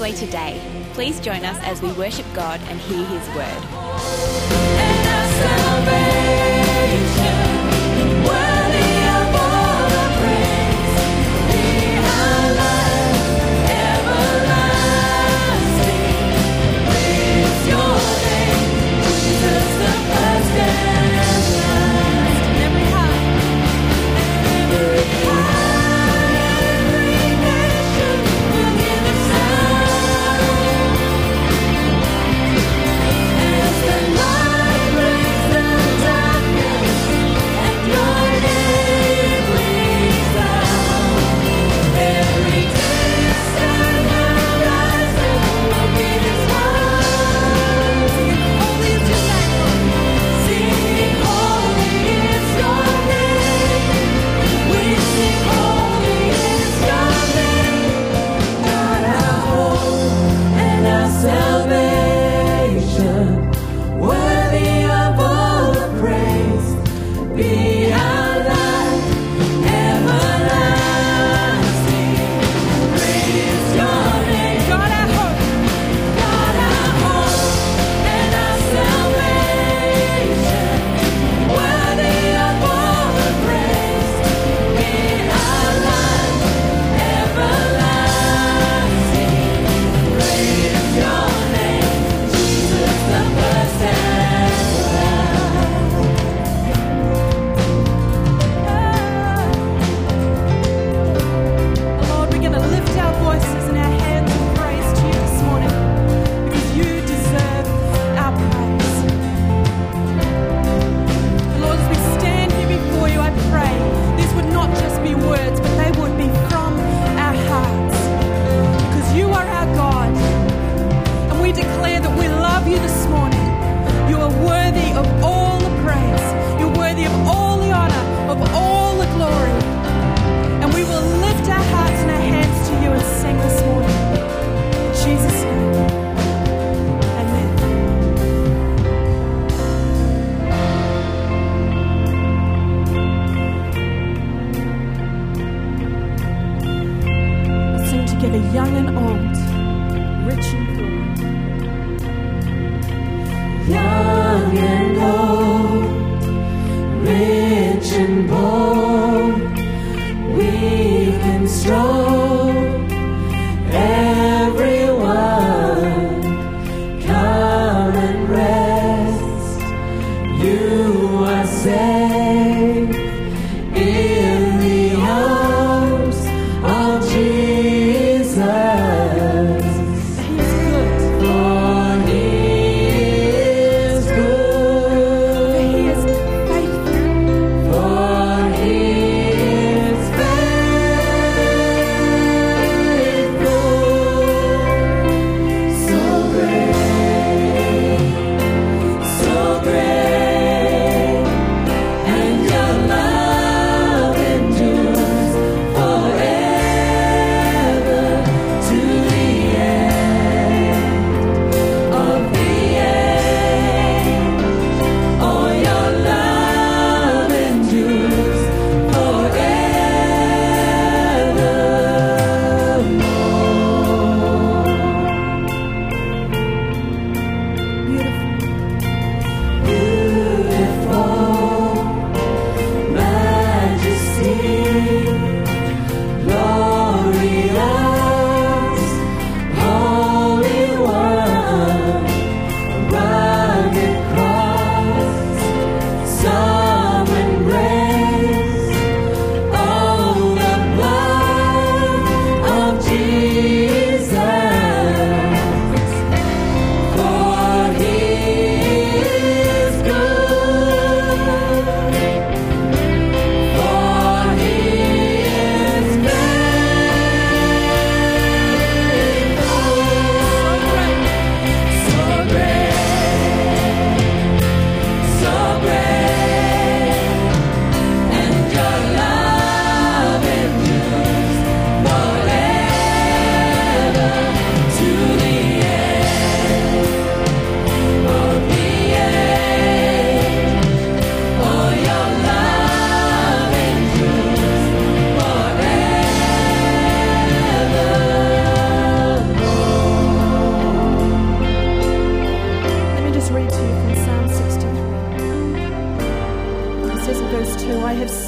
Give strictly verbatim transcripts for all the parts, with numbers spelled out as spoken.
Crossway today. Please join us as we worship God and hear His word. And our salvation, worthy of all our praise, be our life everlasting. Praise your name, Jesus, the first and last. Every heart, every heart, every nation will give a sound as the light breaks the darkness and your name rings out. Every distant horizon will give its heart. Holy is your name, sing holy is your name. We sing holy is your name. God our hope and our salvation, worthy of all the praise, be our life everlasting. Praise your name. God our hope, God our hope and our salvation, worthy of all the praise, be our life everlasting. Praise your name, Jesus, the first and last. Lord, we're going to lift our voices and our hands in praise to you this morning because you deserve our praise. Lord, as we stand here before you, I pray these would not just be words, but they would be from our hearts because you are our God. And we declare that we love you this morning. You are worthy of all the praise. You're worthy of all the honor, of all the glory. And we will lift our hearts and our hands to you and sing this morning. In Jesus' name. Amen. Let's sing together, young and old, rich and poor. Young and old, rich and bold, weak and strong, everyone, come and rest. You are safe in the arms of Jesus. He's good. For he is good. For he is faithful. For he is faithful.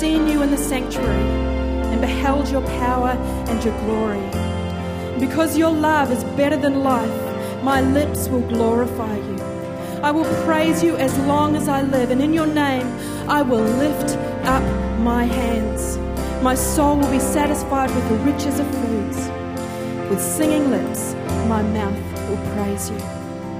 seen you in the sanctuary and beheld your power and your glory. Because your love is better than life, my lips will glorify you. I will praise you as long as I live, and in your name I will lift up my hands. My soul will be satisfied with the riches of foods. With singing lips, my mouth will praise you.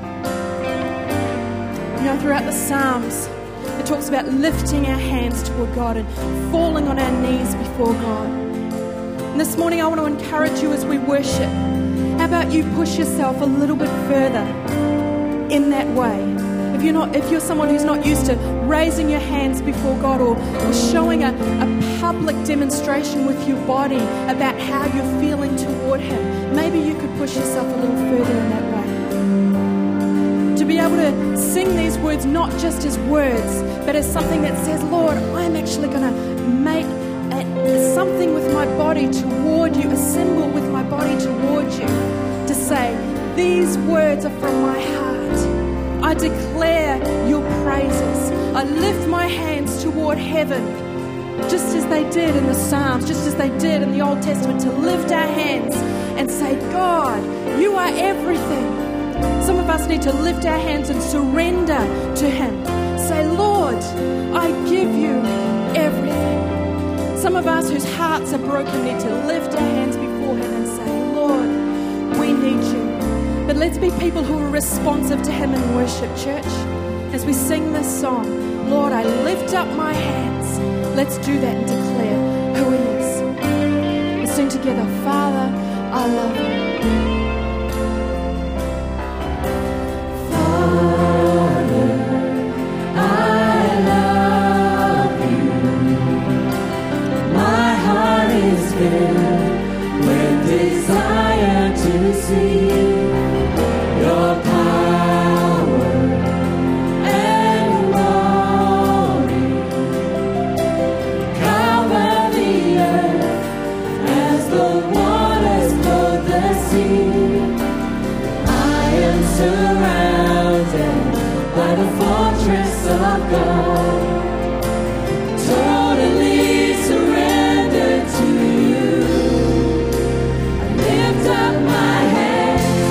You know, throughout the Psalms, it talks about lifting our hands toward God and falling on our knees before God. And this morning I want to encourage you as we worship. How about you push yourself a little bit further in that way? If you're not, if you're someone who's not used to raising your hands before God, or, or showing a, a public demonstration with your body about how you're feeling toward Him, maybe you could push yourself a little further in that way. To be able to sing these words not just as words, but as something that says, Lord, I'm actually going to make a, something with my body toward you, a symbol with my body toward you, to say, these words are from my heart. I declare your praises. I lift my hands toward heaven, just as they did in the Psalms, just as they did in the Old Testament, to lift our hands and say, God, you are everything. Some of us need to lift our hands and surrender to Him. Say, Lord, I give you everything. Some of us whose hearts are broken need to lift our hands before Him and say, Lord, we need you. But let's be people who are responsive to Him in worship, church. As we sing this song, Lord, I lift up my hands. Let's do that and declare who He is. Let's sing together, Father, I love you. Desire to see your power and glory cover the earth as the waters clothe the sea. I am surrounded by the fortress of God, totally surrendered to you. Lift up my hands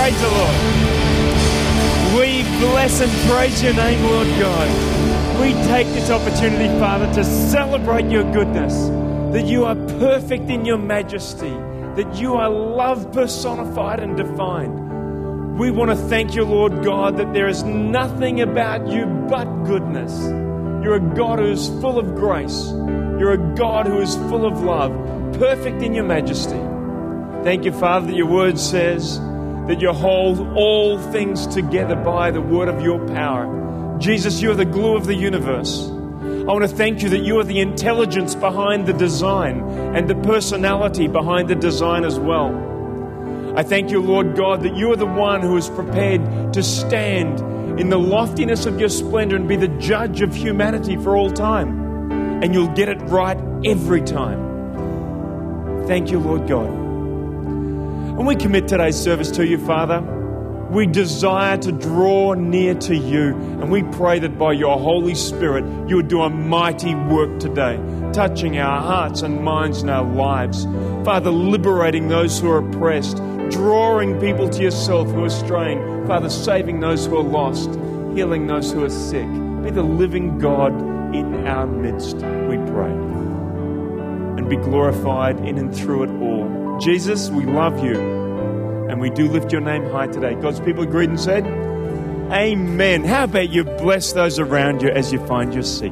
Praise the Lord. We bless and praise your name, Lord God. We take this opportunity, Father, to celebrate your goodness, that you are perfect in your majesty, that you are love personified and defined. We want to thank you, Lord God, that there is nothing about you but goodness. You're a God who is full of grace. You're a God who is full of love, perfect in your majesty. Thank you, Father, that your word says that you hold all things together by the word of your power. Jesus, you are the glue of the universe. I want to thank you that you are the intelligence behind the design and the personality behind the design as well. I thank you, Lord God, that you are the one who is prepared to stand in the loftiness of your splendor and be the judge of humanity for all time. And you'll get it right every time. Thank you, Lord God. And we commit today's service to you, Father. We desire to draw near to you, and we pray that by your Holy Spirit, you would do a mighty work today, touching our hearts and minds and our lives. Father, liberating those who are oppressed, drawing people to yourself who are straying. Father, saving those who are lost, healing those who are sick. Be the living God in our midst, we pray. And be glorified in and through it all. Jesus, we love you. And we do lift your name high today. God's people agreed and said, Amen. How about you bless those around you as you find your seat?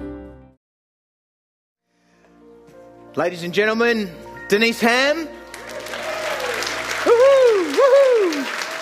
Ladies and gentlemen, Denise Ham. Woohoo, woohoo.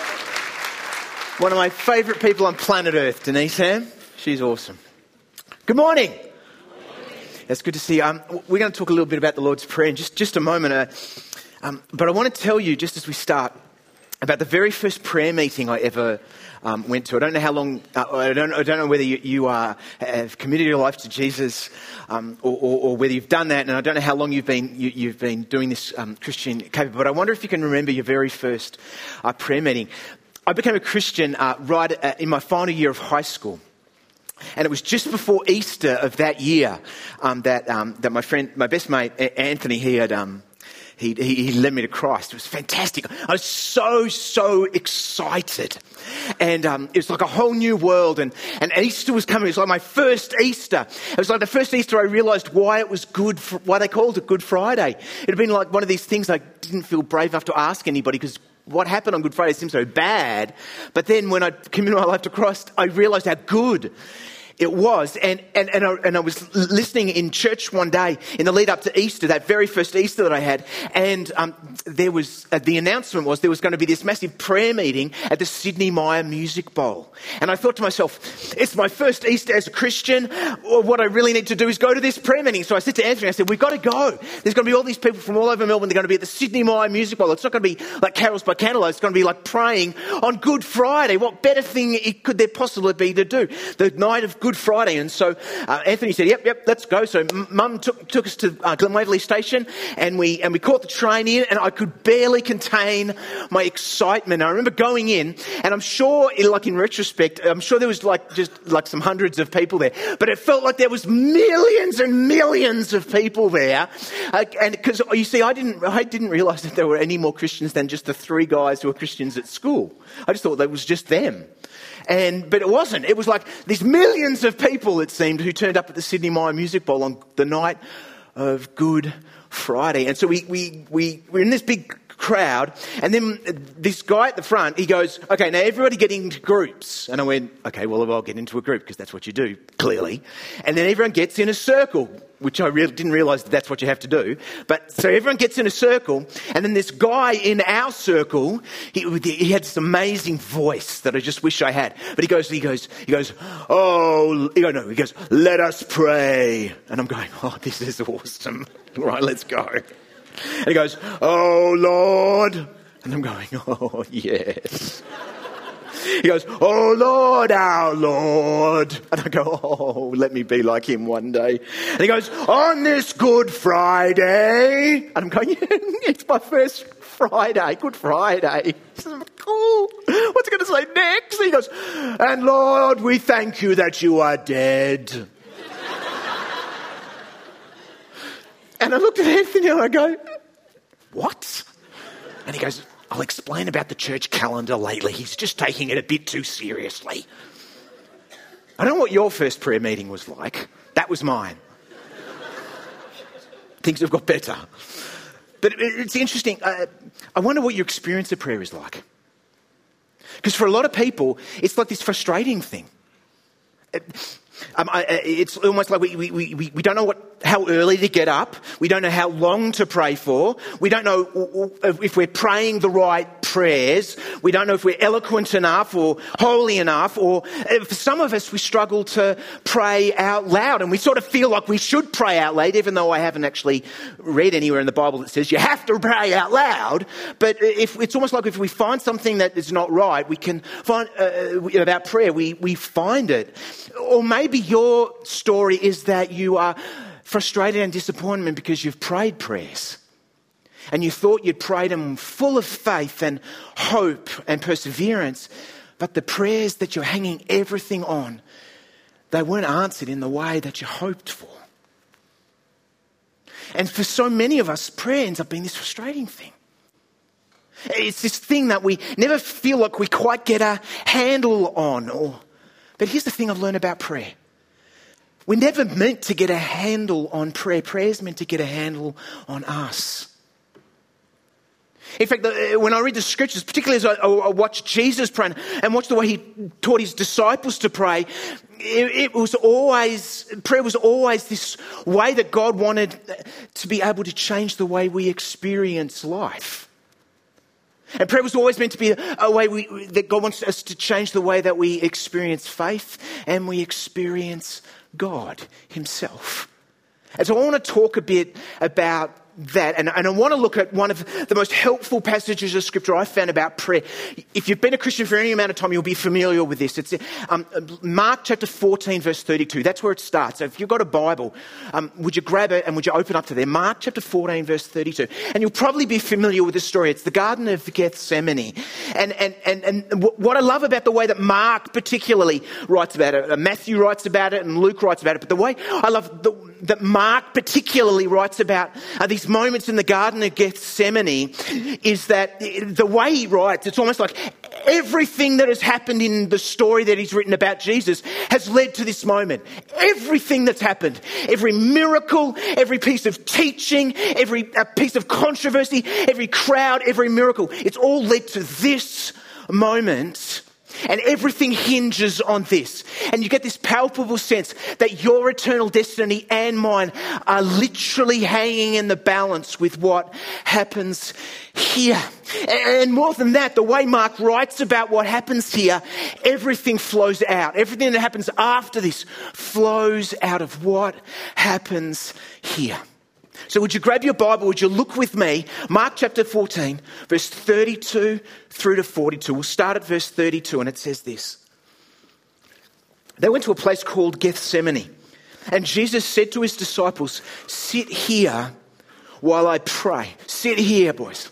One of my favourite people on planet Earth, Denise Ham. She's awesome. Good morning. Good morning. It's good to see you. Um, we're going to talk a little bit about the Lord's Prayer in just, just a moment. Uh, um, but I want to tell you, just as we start, about the very first prayer meeting I ever um, went to. I don't know how long, uh, I, don't, I don't know whether you, you are, have committed your life to Jesus um, or, or, or whether you've done that, and I don't know how long you've been you, you've been doing this um, Christian caper, but I wonder if you can remember your very first uh, prayer meeting. I became a Christian uh, right uh, in my final year of high school. And it was just before Easter of that year um, that um, that my friend, my best mate Anthony, he had um, he, he he led me to Christ. It was fantastic. I was so so excited, and um, it was like a whole new world. And, and Easter was coming. It was like my first Easter. It was like the first Easter I realised why it was good, for, why they called it Good Friday. It had been like one of these things I didn't feel brave enough to ask anybody because what happened on Good Friday seemed so bad. But then when I committed my life to Christ, I realised how good it was. And, and, and, I, and I was listening in church one day in the lead up to Easter, that very first Easter that I had. And um, there was, uh, the announcement was there was going to be this massive prayer meeting at the Sydney Myer Music Bowl. And I thought to myself, it's my first Easter as a Christian. Or what I really need to do is go to this prayer meeting. So I said to Anthony, I said, we've got to go. There's going to be all these people from all over Melbourne. They're going to be at the Sydney Myer Music Bowl. It's not going to be like carols by candlelight. It's going to be like praying on Good Friday. What better thing it could there possibly be to do? The night of Good Friday. And so uh, Anthony said, yep, yep, let's go. So m- Mum took, took us to uh, Glen Waverley Station, and we and we caught the train in, and I could barely contain my excitement. I remember going in, and I'm sure, like in retrospect, I'm sure there was like just like some hundreds of people there, but it felt like there was millions and millions of people there. Uh, and because you see, I didn't, I didn't realise that there were any more Christians than just the three guys who were Christians at school. I just thought that was just them. And but it wasn't. It was like these millions of people, it seemed, who turned up at the Sydney Myer Music Bowl on the night of Good Friday. And so we we we we're in this big crowd, and then this guy at the front, he goes, okay, now everybody get into groups. And I went, okay, well, I'll get into a group because that's what you do, clearly. And then everyone gets in a circle, which I really didn't realise that that's what you have to do. But so everyone gets in a circle, and then this guy in our circle, he, he had this amazing voice that I just wish I had. But he goes, he goes, he goes, oh, he goes, no, he goes, let us pray. And I'm going, oh, this is awesome. Right, let's go. And he goes, oh, Lord. And I'm going, oh, yes. He goes, oh, Lord, our Lord. And I go, oh, let me be like him one day. And he goes, on this Good Friday. And I'm going, yeah, it's my first Friday, Good Friday. He says, cool. What's he going to say next? He goes, and Lord, we thank you that you are dead. And I looked at Anthony and I go, what? And he goes, I'll explain about the church calendar lately. He's just taking it a bit too seriously. I don't know what your first prayer meeting was like. That was mine. Things have got better. But it's interesting. Uh, I wonder what your experience of prayer is like. Because for a lot of people, it's like this frustrating thing. It, um, I, it's almost like we, we, we, we don't know what, how early to get up. We don't know how long to pray for. We don't know if we're praying the right prayers. We don't know if we're eloquent enough or holy enough. Or for some of us, we struggle to pray out loud. And we sort of feel like we should pray out loud, even though I haven't actually read anywhere in the Bible that says you have to pray out loud. But if it's almost like if we find something that is not right, we can find uh, about prayer, we, we find it. Or maybe your story is that you are frustrated and disappointed because you've prayed prayers and you thought you'd prayed them full of faith and hope and perseverance, but the prayers that you're hanging everything on, they weren't answered in the way that you hoped for. And for so many of us, prayer ends up being this frustrating thing. It's this thing that we never feel like we quite get a handle on. Or, but here's the thing I've learned about prayer. We're never meant to get a handle on prayer. Prayer is meant to get a handle on us. In fact, when I read the scriptures, particularly as I watch Jesus pray and watch the way he taught his disciples to pray, it was always, prayer was always this way that God wanted to be able to change the way we experience life. And prayer was always meant to be a way we, that God wants us to change the way that we experience faith and we experience God himself. And so I want to talk a bit about that. And, and I want to look at one of the most helpful passages of scripture I've found about prayer. If you've been a Christian for any amount of time, you'll be familiar with this. It's um, Mark chapter fourteen, verse thirty-two. That's where it starts. So if you've got a Bible, um, would you grab it and would you open up to there? Mark chapter fourteen, verse thirty-two. And you'll probably be familiar with this story. It's the Garden of Gethsemane. And, and, and, and what I love about the way that Mark particularly writes about it, Matthew writes about it and Luke writes about it, but the way I love the, that Mark particularly writes about uh, these moments in the Garden of Gethsemane is that the way he writes, it's almost like everything that has happened in the story that he's written about Jesus has led to this moment. Everything that's happened, every miracle, every piece of teaching, every uh, piece of controversy, every crowd, every miracle, it's all led to this moment. And everything hinges on this. And you get this palpable sense that your eternal destiny and mine are literally hanging in the balance with what happens here. And more than that, the way Mark writes about what happens here, everything flows out. Everything that happens after this flows out of what happens here. So would you grab your Bible, would you look with me, Mark chapter fourteen, verse thirty-two through to forty-two. We'll start at verse thirty-two and it says this. They went to a place called Gethsemane and Jesus said to his disciples, sit here while I pray. Sit here, boys.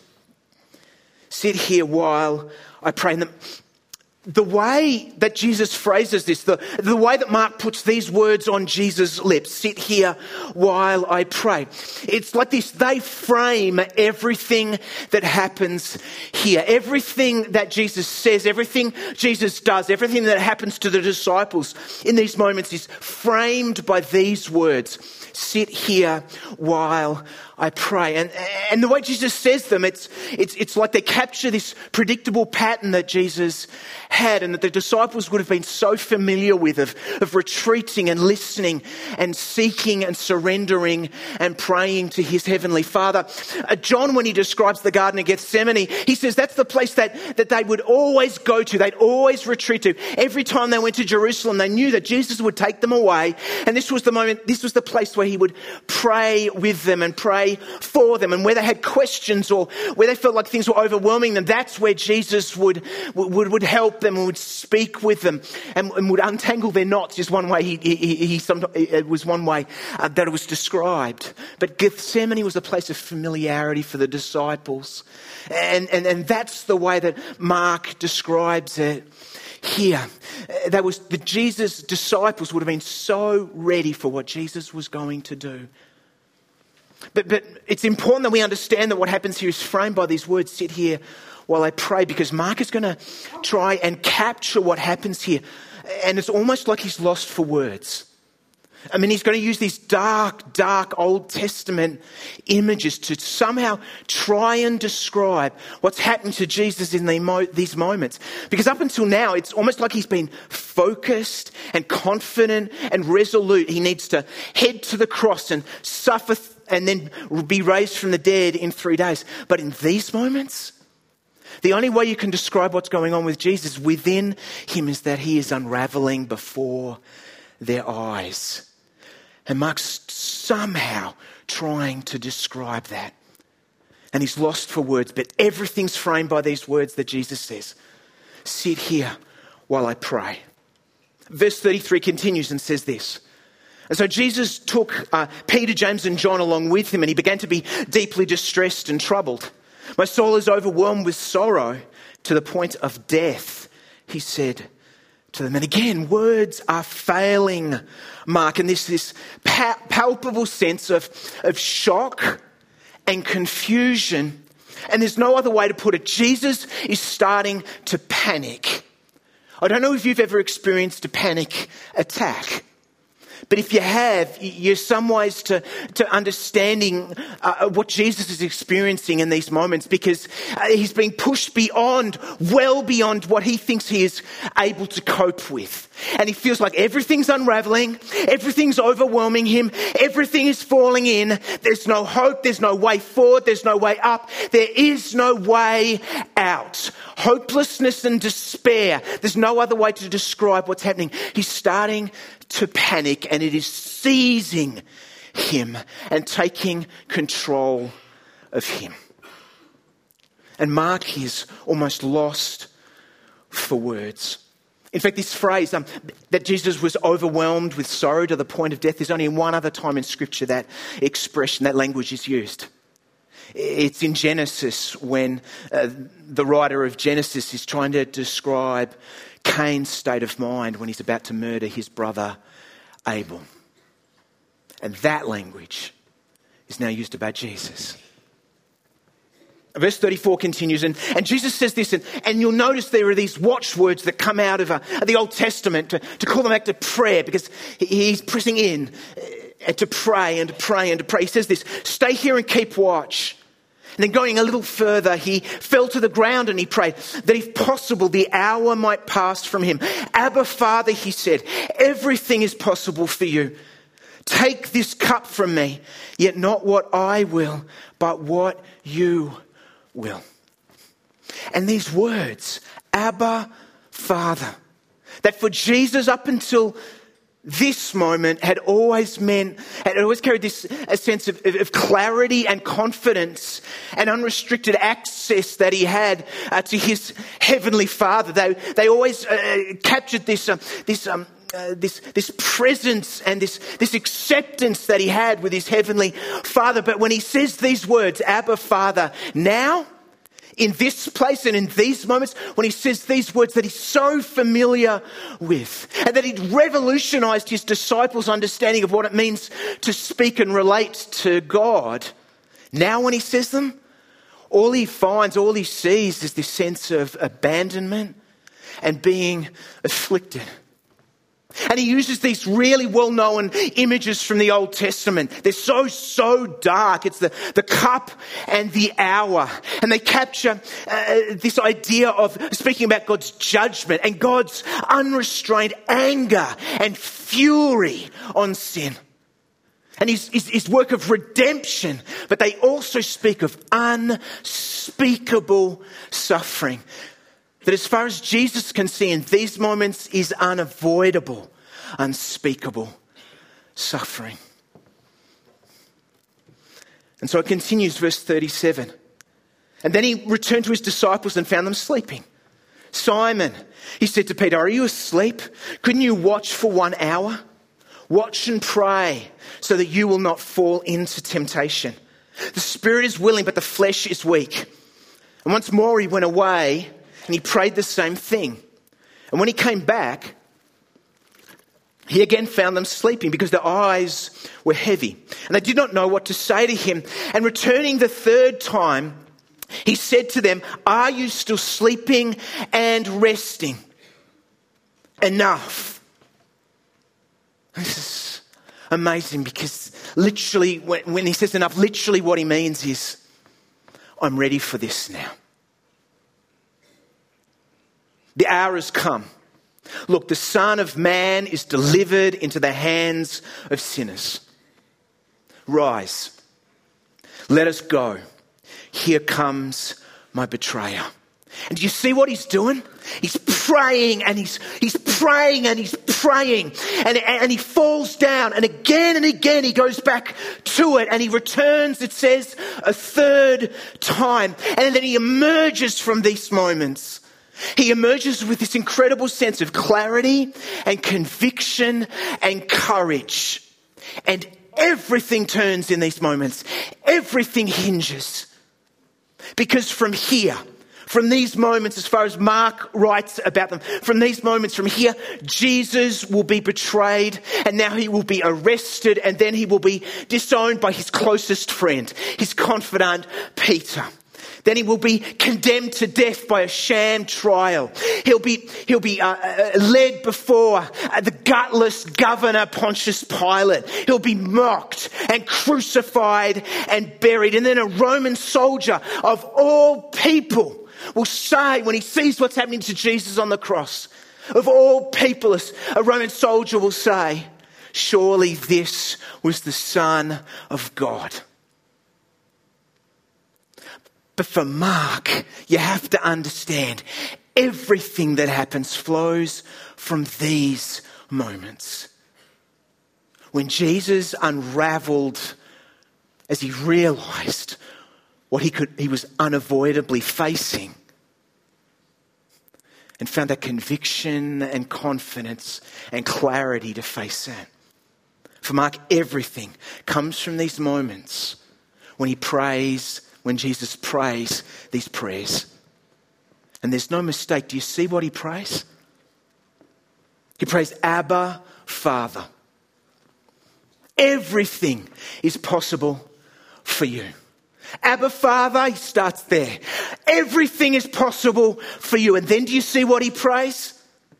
Sit here while I pray. And the, the way that Jesus phrases this, the, the way that Mark puts these words on Jesus' lips, sit here while I pray. It's like this, they frame everything that happens here. Everything that Jesus says, everything Jesus does, everything that happens to the disciples in these moments is framed by these words. Sit here while I pray. And, and the way Jesus says them, it's, it's, it's like they capture this predictable pattern that Jesus had and that the disciples would have been so familiar with of, of retreating and listening and seeking and surrendering and praying to his heavenly Father. Uh, John, when he describes the Garden of Gethsemane, he says that's the place that, that they would always go to. They'd always retreat to. Every time they went to Jerusalem, they knew that Jesus would take them away. And this was the moment, this was the place where he would pray with them and pray for them. And where they had questions or where they felt like things were overwhelming them, that's where Jesus would, would, would help them and would speak with them and, and would untangle their knots. Just one way he, he, he, he sometimes, it was one way uh, that it was described. But Gethsemane was a place of familiarity for the disciples. And, and, and that's the way that Mark describes it here. That was the Jesus disciples would have been so ready for what Jesus was going to do. But, but it's important that we understand that what happens here is framed by these words, sit here while I pray, because Mark is going to try and capture what happens here. And it's almost like he's lost for words. I mean, he's going to use these dark, dark Old Testament images to somehow try and describe what's happened to Jesus in these moments. Because up until now, it's almost like he's been focused and confident and resolute. He needs to head to the cross and suffer and then be raised from the dead in three days. But in these moments, the only way you can describe what's going on with Jesus within him is that he is unraveling before their eyes. And Mark's somehow trying to describe that. And he's lost for words, but everything's framed by these words that Jesus says. Sit here while I pray. Verse thirty-three continues and says this. And so Jesus took uh, Peter, James and John along with him, and he began to be deeply distressed and troubled. My soul is overwhelmed with sorrow to the point of death, he said to them. And again, words are failing Mark, and this this pa- palpable sense of, of shock and confusion. And there's no other way to put it. Jesus is starting to panic. I don't know if you've ever experienced a panic attack. But if you have, you're some ways to, to understanding uh, what Jesus is experiencing in these moments, because uh, he's being pushed beyond, well beyond what he thinks he is able to cope with. And he feels like everything's unraveling, everything's overwhelming him, everything is falling in. There's no hope, there's no way forward, there's no way up, there is no way out. Hopelessness and despair. There's no other way to describe what's happening. He's starting to panic, and it is seizing him and taking control of him. And Mark is almost lost for words. In fact, this phrase um, that Jesus was overwhelmed with sorrow to the point of death, there's only one other time in Scripture that expression, that language is used. It's in Genesis, when uh, the writer of Genesis is trying to describe Cain's state of mind when he's about to murder his brother Abel. And that language is now used about Jesus. Verse thirty-four continues, and, and Jesus says this, and, and you'll notice there are these watchwords that come out of uh, the Old Testament to, to call them back to prayer, because he, he's pressing in uh, to pray and to pray and to pray. He says this, stay here and keep watch. And then going a little further, he fell to the ground and he prayed that if possible, the hour might pass from him. Abba, Father, he said, everything is possible for you. Take this cup from me, yet not what I will, but what you will. And these words, Abba, Father, that for Jesus up until this moment had always meant, had always carried this a sense of, of clarity and confidence and unrestricted access that he had uh, to his heavenly Father. They they always uh, captured this um, this um, uh, this this presence and this this acceptance that he had with his heavenly Father. But when he says these words, Abba, Father, now, in this place and in these moments, when he says these words that he's so familiar with, and that he'd revolutionized his disciples' understanding of what it means to speak and relate to God, now when he says them, all he finds, all he sees is this sense of abandonment and being afflicted. And he uses these really well-known images from the Old Testament. They're so, so dark. It's the, the cup and the hour. And they capture uh, this idea of speaking about God's judgment and God's unrestrained anger and fury on sin. And his, his, his work of redemption. But they also speak of unspeakable suffering. That as far as Jesus can see in these moments is unavoidable, unspeakable suffering. And so it continues, verse thirty-seven. And then he returned to his disciples and found them sleeping. Simon, he said to Peter, are you asleep? Couldn't you watch for one hour? Watch and pray so that you will not fall into temptation. The spirit is willing, but the flesh is weak. And once more he went away and he prayed the same thing. And when he came back, he again found them sleeping because their eyes were heavy. And they did not know what to say to him. And returning the third time, He said to them, "Are you still sleeping and resting? Enough." This is amazing because literally, when, when he says enough, literally what he means is, I'm ready for this now. The hour has come. Look, the Son of Man is delivered into the hands of sinners. Rise, let us go. Here comes my betrayer. And do you see what he's doing? He's praying and he's he's praying and he's praying. And, and he falls down and again and again he goes back to it and he returns, it says, a third time. And then he emerges from these moments. He emerges with this incredible sense of clarity and conviction and courage. And everything turns in these moments. Everything hinges. Because from here, from these moments, as far as Mark writes about them, from these moments from here, Jesus will be betrayed and now he will be arrested and then he will be disowned by his closest friend, his confidant, Peter. Then he will be condemned to death by a sham trial. He'll be, he'll be uh, uh, led before uh, the gutless governor Pontius Pilate. He'll be mocked and crucified and buried. And then a Roman soldier of all people will say, when he sees what's happening to Jesus on the cross, of all people, a Roman soldier will say, surely this was the Son of God. But for Mark, you have to understand, everything that happens flows from these moments. When Jesus unraveled as he realised what he could, he was unavoidably facing, and found that conviction and confidence and clarity to face that. For Mark, everything comes from these moments when he prays, when Jesus prays these prayers. And there's no mistake. Do you see what he prays? He prays, Abba, Father. Everything is possible for you. Abba, Father, he starts there. Everything is possible for you. And then do you see what he prays?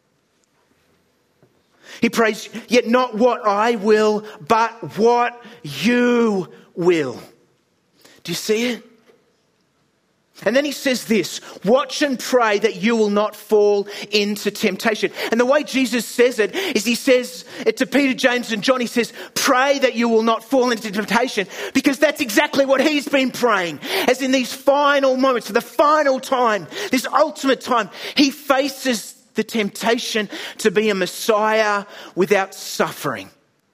He prays, yet not what I will, but what you will. Do you see it? And then he says this, watch and pray that you will not fall into temptation. And the way Jesus says it is he says it to Peter, James and John. He says, pray that you will not fall into temptation, because that's exactly what he's been praying. As in these final moments, for the final time, this ultimate time, he faces the temptation to be a Messiah without suffering,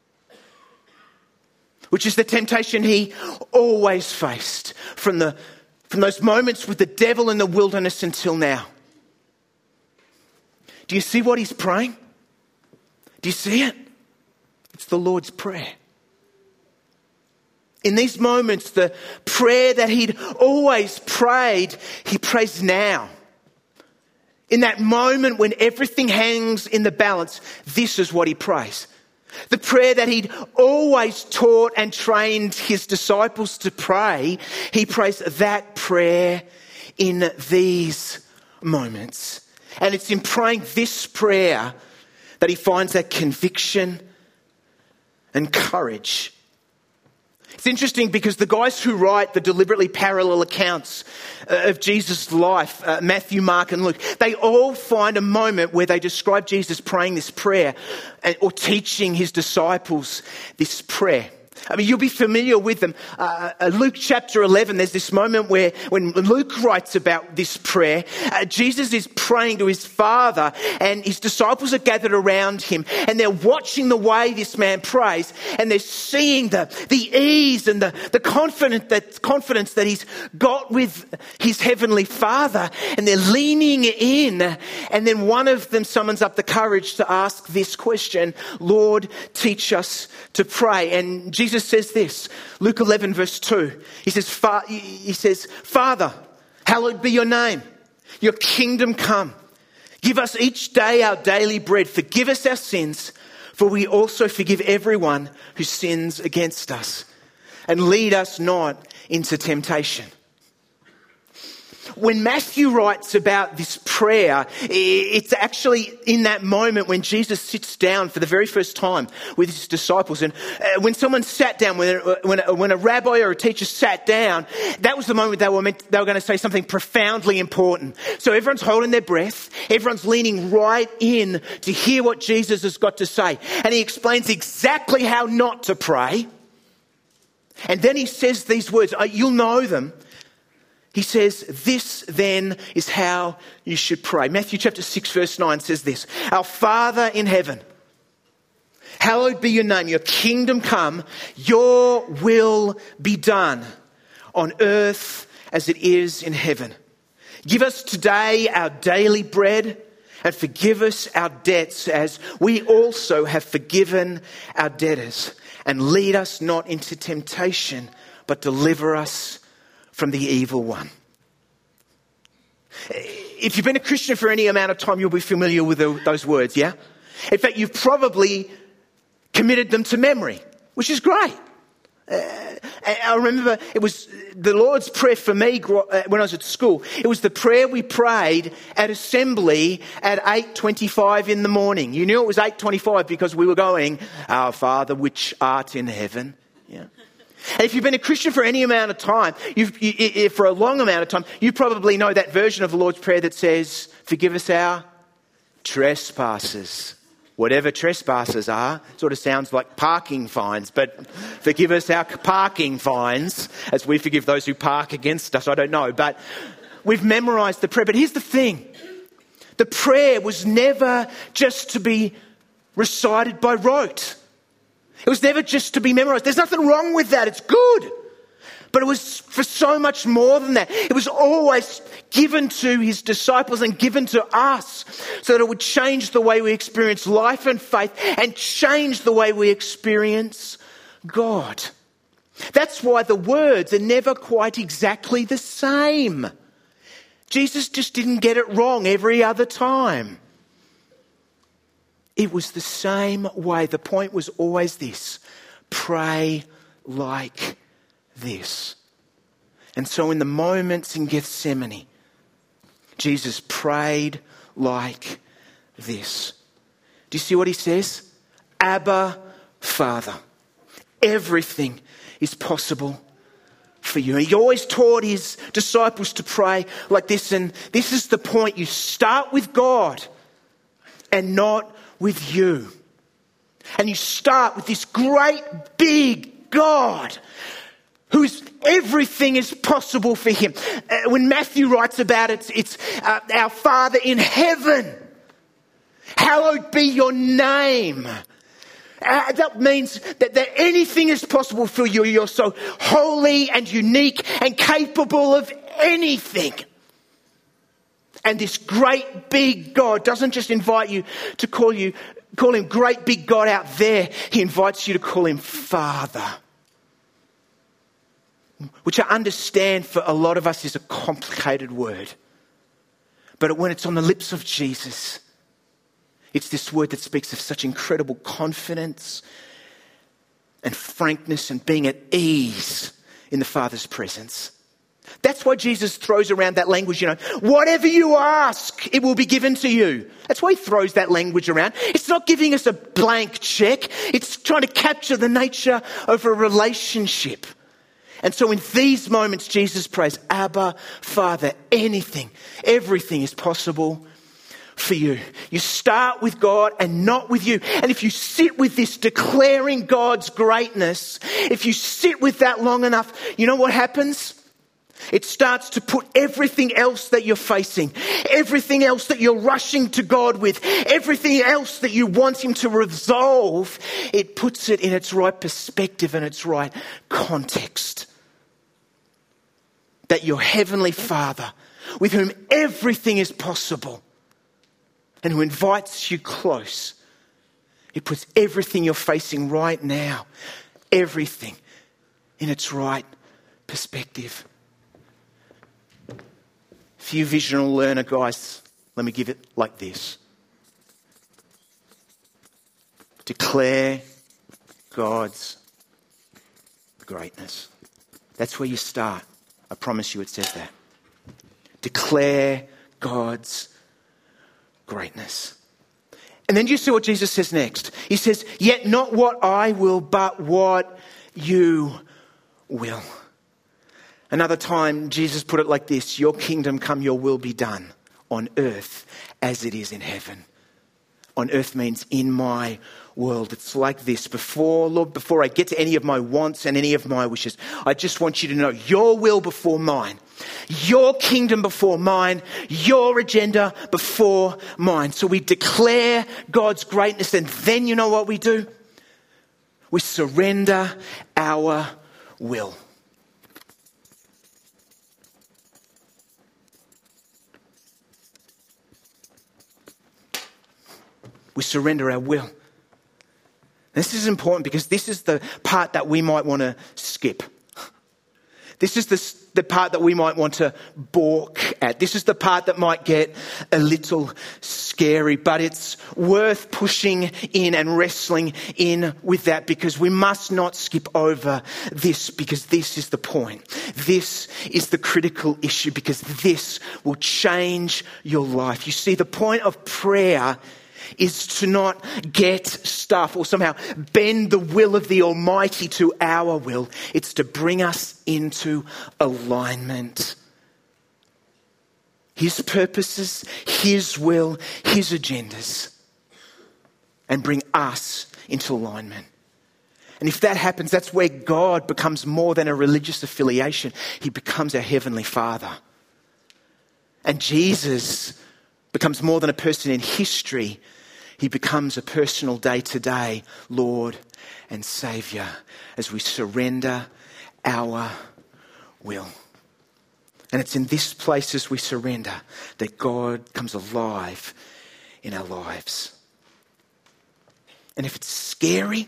which is the temptation he always faced from the From those moments with the devil in the wilderness until now. Do you see what he's praying? Do you see it? It's the Lord's Prayer. In these moments, the prayer that he'd always prayed, he prays now. In that moment when everything hangs in the balance, this is what he prays. The prayer that he'd always taught and trained his disciples to pray, he prays that prayer in these moments. And it's in praying this prayer that he finds that conviction and courage. It's interesting because the guys who write the deliberately parallel accounts of Jesus' life, uh, Matthew, Mark and Luke, they all find a moment where they describe Jesus praying this prayer or teaching his disciples this prayer. I mean, you'll be familiar with them. Uh, uh, Luke chapter eleven, there's this moment where when Luke writes about this prayer, uh, Jesus is praying to his Father and his disciples are gathered around him and they're watching the way this man prays and they're seeing the, the ease and the, the confidence that, confidence that he's got with his heavenly Father, and they're leaning in, and then one of them summons up the courage to ask this question, Lord, teach us to pray. And Jesus Jesus says this, Luke eleven verse two. He says, Fa- he says, Father, hallowed be your name. Your kingdom come. Give us each day our daily bread. Forgive us our sins, for we also forgive everyone who sins against us. And lead us not into temptation. when Matthew writes about this prayer, it's actually in that moment when Jesus sits down for the very first time with his disciples. And when someone sat down, when when a, when a rabbi or a teacher sat down, that was the moment they were meant, they were going to say something profoundly important. So everyone's holding their breath. Everyone's leaning right in to hear what Jesus has got to say. And he explains exactly how not to pray. And then he says these words, you'll know them. He says, this then is how you should pray. Matthew chapter six verse nine says this, our Father in heaven, hallowed be your name, your kingdom come, your will be done on earth as it is in heaven. Give us today our daily bread and forgive us our debts as we also have forgiven our debtors. And lead us not into temptation, but deliver us from the evil one. If you've been a Christian for any amount of time, you'll be familiar with the, those words, yeah? In fact, you've probably committed them to memory, which is great. Uh, I remember it was the Lord's Prayer for me when I was at school. It was the prayer we prayed at assembly at eight twenty-five in the morning. You knew it was eight twenty-five because we were going, Our Father which art in heaven. Yeah. And if you've been a Christian for any amount of time, you've, you, for a long amount of time, you probably know that version of the Lord's Prayer that says, forgive us our trespasses. Whatever trespasses are, sort of sounds like parking fines, but forgive us our parking fines as we forgive those who park against us. I don't know, but we've memorized the prayer. But here's the thing. The prayer was never just to be recited by rote. It was never just to be memorized. There's nothing wrong with that. It's good. But it was for so much more than that. It was always given to his disciples and given to us so that it would change the way we experience life and faith and change the way we experience God. That's why the words are never quite exactly the same. Jesus just didn't get it wrong every other time. It was the same way. The point was always this: pray like this. And so in the moments in Gethsemane, Jesus prayed like this. Do you see what he says? Abba, Father, everything is possible for you. He always taught his disciples to pray like this, and this is the point. You start with God and not with you. And you start with this great big God whose everything is possible for him. Uh, when Matthew writes about it, it's uh, our Father in heaven. Hallowed be your name. Uh, that means that, that anything is possible for you. You're so holy and unique and capable of anything. And this great big God doesn't just invite you to call you, call him great big God out there. He invites you to call him Father. Which I understand for a lot of us is a complicated word. But when it's on the lips of Jesus, it's this word that speaks of such incredible confidence and frankness and being at ease in the Father's presence. That's why Jesus throws around that language, you know, whatever you ask, it will be given to you. That's why he throws that language around. It's not giving us a blank check. It's trying to capture the nature of a relationship. And so in these moments, Jesus prays, Abba, Father, anything, everything is possible for you. You start with God and not with you. And if you sit with this declaring God's greatness, if you sit with that long enough, you know what happens? It starts to put everything else that you're facing, everything else that you're rushing to God with, everything else that you want him to resolve, it puts it in its right perspective and its right context. That your heavenly Father, with whom everything is possible and who invites you close, it puts everything you're facing right now, everything in its right perspective. For you visional learner guys, let me give it like this. Declare God's greatness. That's where you start. I promise you it says that. Declare God's greatness. And then you see what Jesus says next. He says, yet not what I will, but what you will. Another time, Jesus put it like this: your kingdom come, your will be done on earth as it is in heaven. On earth means in my world. It's like this. Before, Lord, before I get to any of my wants and any of my wishes, I just want you to know your will before mine. Your kingdom before mine. Your agenda before mine. So we declare God's greatness, and then you know what we do? We surrender our will. We surrender our will. This is important because this is the part that we might want to skip. This is the, the part that we might want to balk at. This is the part that might get a little scary, but it's worth pushing in and wrestling in with that, because we must not skip over this, because this is the point. This is the critical issue, because this will change your life. You see, the point of prayer is to not get stuff or somehow bend the will of the Almighty to our will. It's to bring us into alignment. His purposes, His will, His agendas, and bring us into alignment. And if that happens, that's where God becomes more than a religious affiliation. He becomes our Heavenly Father. And Jesus becomes more than a person in history. He becomes a personal day-to-day Lord and Saviour as we surrender our will. And it's in this place, as we surrender, that God comes alive in our lives. And if it's scary,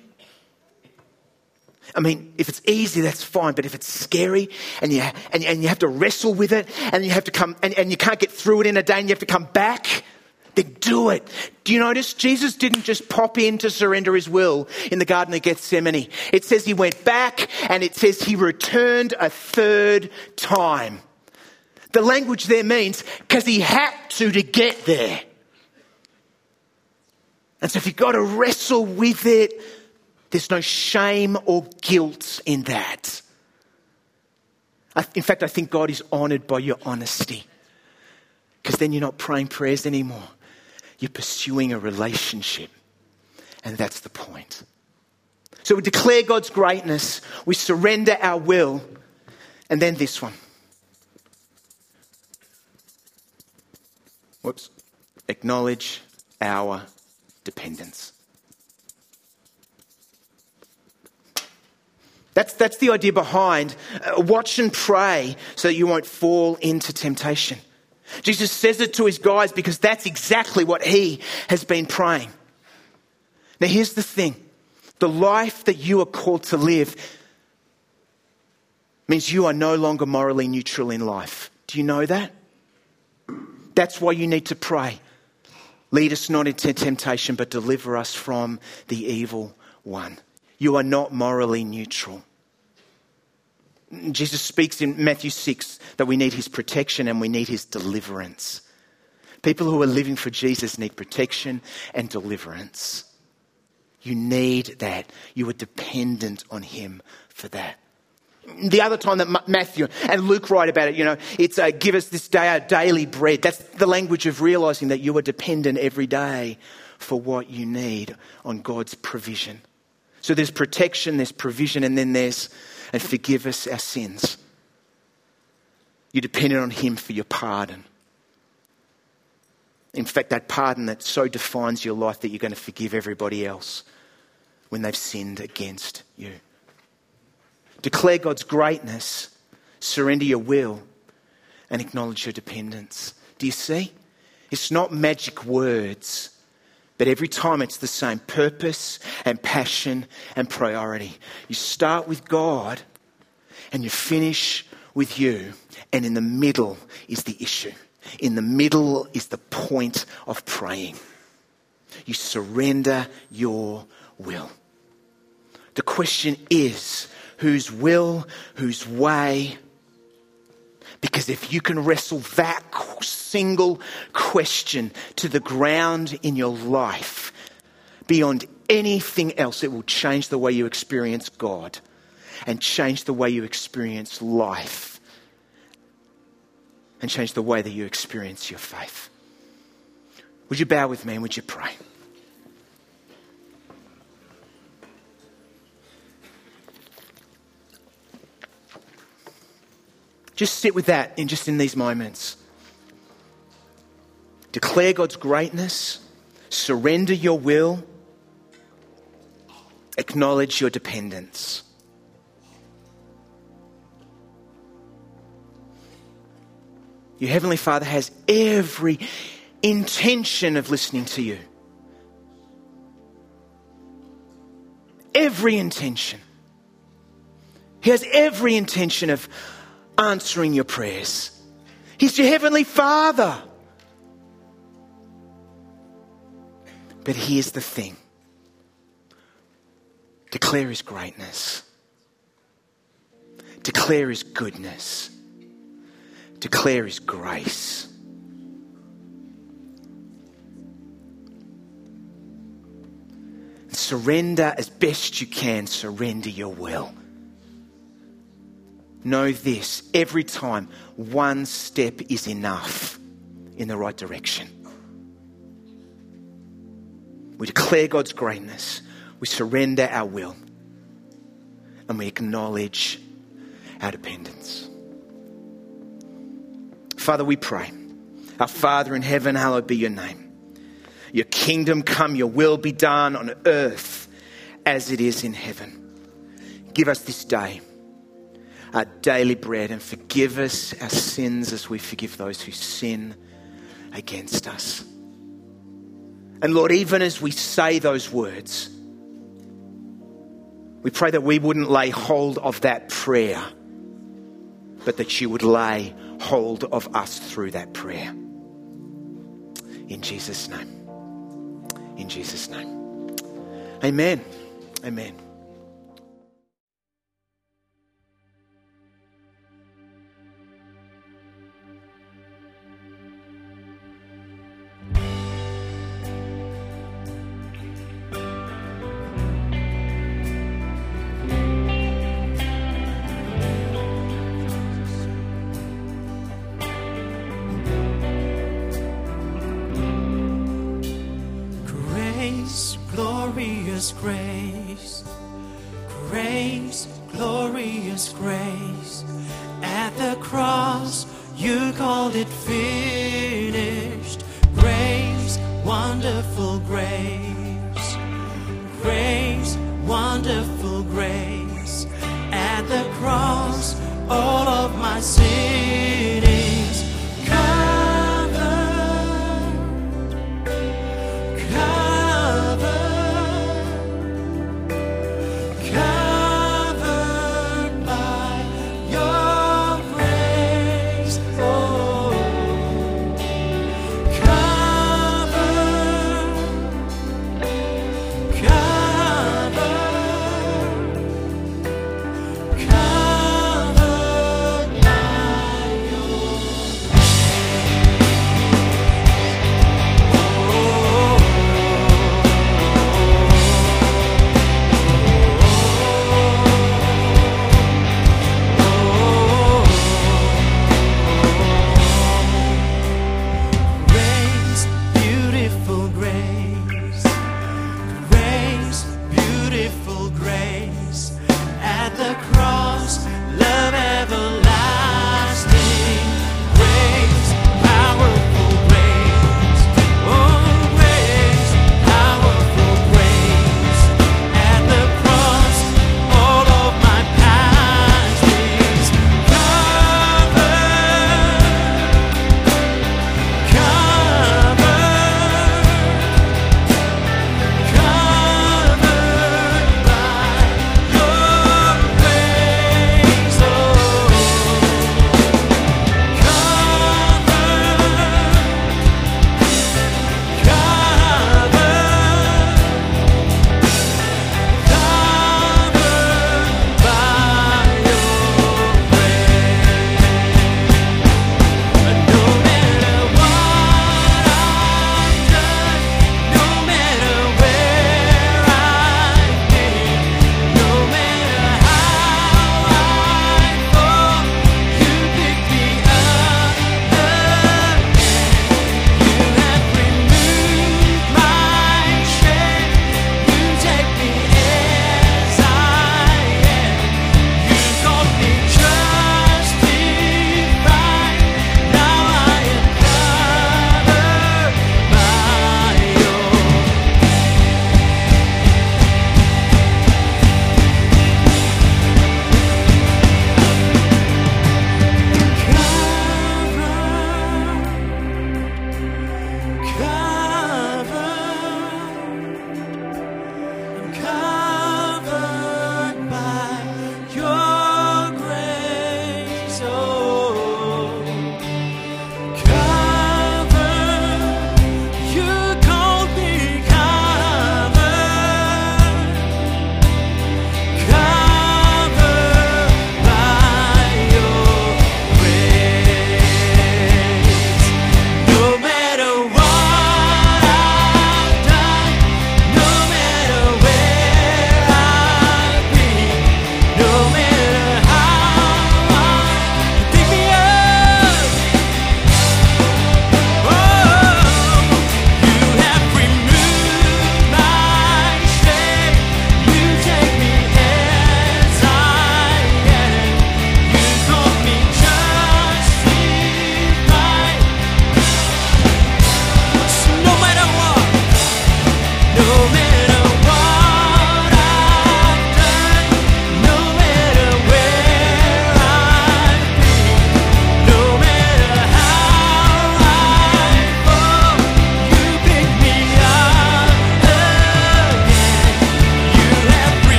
I mean, if it's easy, that's fine. But if it's scary and you and, and you have to wrestle with it, and you have to come and, and you can't get through it in a day, and you have to come back, then do it. Do you notice Jesus didn't just pop in to surrender his will in the Garden of Gethsemane? It says he went back, and it says he returned a third time. The language there means because he had to to get there. And so if you've got to wrestle with it, there's no shame or guilt in that. In fact, I think God is honoured by your honesty, because then you're not praying prayers anymore. You're pursuing a relationship. And that's the point. So we declare God's greatness. We surrender our will. And then this one. Whoops. Acknowledge our dependence. That's, that's the idea behind uh, watch and pray so that you won't fall into temptation. Jesus says it to his guys because that's exactly what he has been praying. Now here's the thing. The life that you are called to live means you are no longer morally neutral in life. Do you know that? That's why you need to pray. Lead us not into temptation, but deliver us from the evil one. You are not morally neutral. Jesus speaks in Matthew six that we need his protection and we need his deliverance. People who are living for Jesus need protection and deliverance. You need that. You are dependent on him for that. The other time that Matthew and Luke write about it, you know, it's uh, give us this day our daily bread. That's the language of realising that you are dependent every day for what you need on God's provision. So there's protection, there's provision, and then there's, and forgive us our sins. You're dependent on him for your pardon. In fact, that pardon that so defines your life that you're going to forgive everybody else when they've sinned against you. Declare God's greatness, surrender your will, and acknowledge your dependence. Do you see? It's not magic words. But every time it's the same purpose and passion and priority. You start with God and you finish with you. And in the middle is the issue. In the middle is the point of praying. You surrender your will. The question is, whose will, whose way Because if you can wrestle that single question to the ground in your life, beyond anything else, it will change the way you experience God and change the way you experience life and change the way that you experience your faith. Would you bow with me and would you pray? Just sit with that in just in these moments. Declare God's greatness. Surrender your will. Acknowledge your dependence. Your Heavenly Father has every intention of listening to you. Every intention. He has every intention of answering your prayers. He's your Heavenly Father. But here's the thing. Declare His greatness. Declare His goodness. Declare His grace. Surrender as best you can. Surrender your will. Know this, every time one step is enough in the right direction. We declare God's greatness. We surrender our will. And we acknowledge our dependence. Father, we pray. Our Father in heaven, hallowed be your name. Your kingdom come, your will be done on earth as it is in heaven. Give us this day our daily bread and forgive us our sins as we forgive those who sin against us. And Lord, even as we say those words, we pray that we wouldn't lay hold of that prayer, but that you would lay hold of us through that prayer. In Jesus' name. In Jesus' name. Amen. Amen. Grace, grace, glorious grace. At the cross, you called it finished. Grace, wonderful grace. Grace, wonderful grace. At the cross, all of my sin is covered. Covered.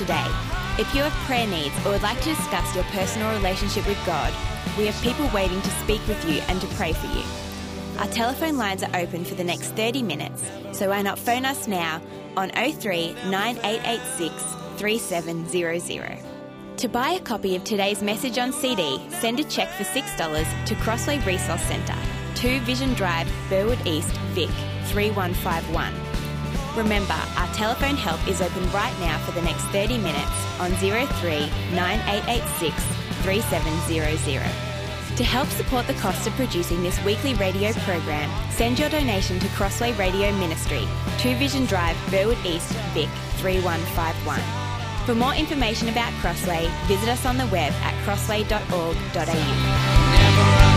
today. If you have prayer needs or would like to discuss your personal relationship with God, we have people waiting to speak with you and to pray for you. Our telephone lines are open for the next thirty minutes, so why not phone us now on oh three nine eight eight six three seven zero zero. To buy a copy of today's message on C D, send a cheque for six dollars to Crossway Resource Centre, two Vision Drive, Burwood East, Vic, three one five one. Remember, our telephone help is open right now for the next thirty minutes on oh three nine eight eight six three seven zero zero. To help support the cost of producing this weekly radio program, send your donation to Crossway Radio Ministry, two Vision Drive, Burwood East, Vic, three one five one. For more information about Crossway, visit us on the web at crossway dot org dot a u.